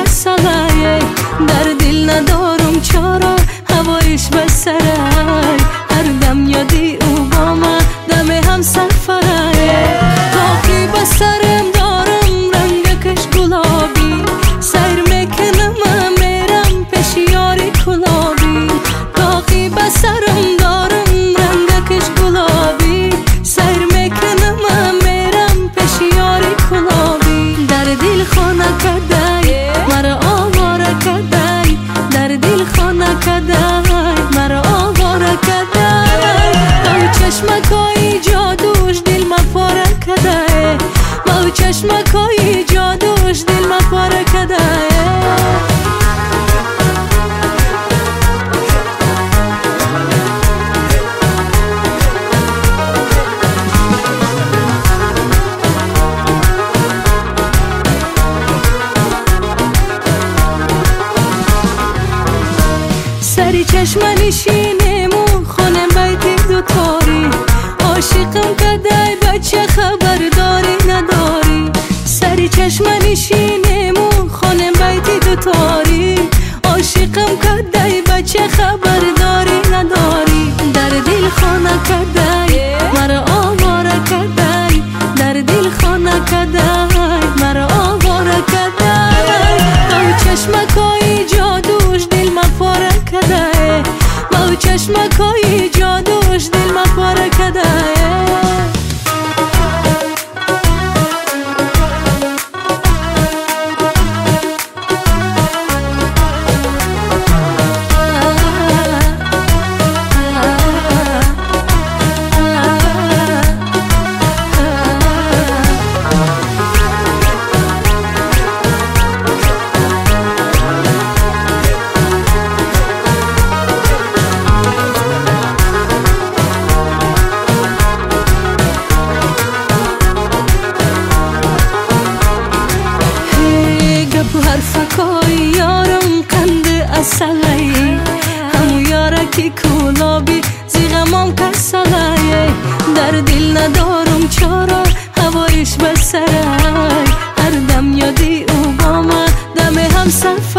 کسلای در دل ندارم چارا هوایش بسرای هر دم یادی او با من دم هم سفرای تاقی بسرم دارم رنگکش گلابی سیر میکنم میرم پیش یاری کلابی تاقی بسرم دارم رنگکش گلابی سیر میکنم میرم پیش یاری کلابی در دل خانه کدای مرا آواره کدای در دل خانه کدای مرا آواره کدای او چشمکای جادوش دل ما پاره کدای او چشمکای جادوش دل ما پاره کدای سری چشم نشینمو خونه بیت دوتاری عاشقم کدای بچه خبرداری نداری سری چشم نشینمو خونه بیت دوتاری عاشقم کدای بچه خبرداری نداری در دل خانه کدای مرا آواره کدای در دل خانه کدای مرا آواره کدای او چشمکای جادوش دل ما پاره کدای او چشمکای جادوش دل ما پاره کدای حرفکای یارم قند اصلی همو یاره که کلابی زیغمام کسلای در دل ندارم چارا هوایش بسرای هر دم یادی او با من دم هم سفر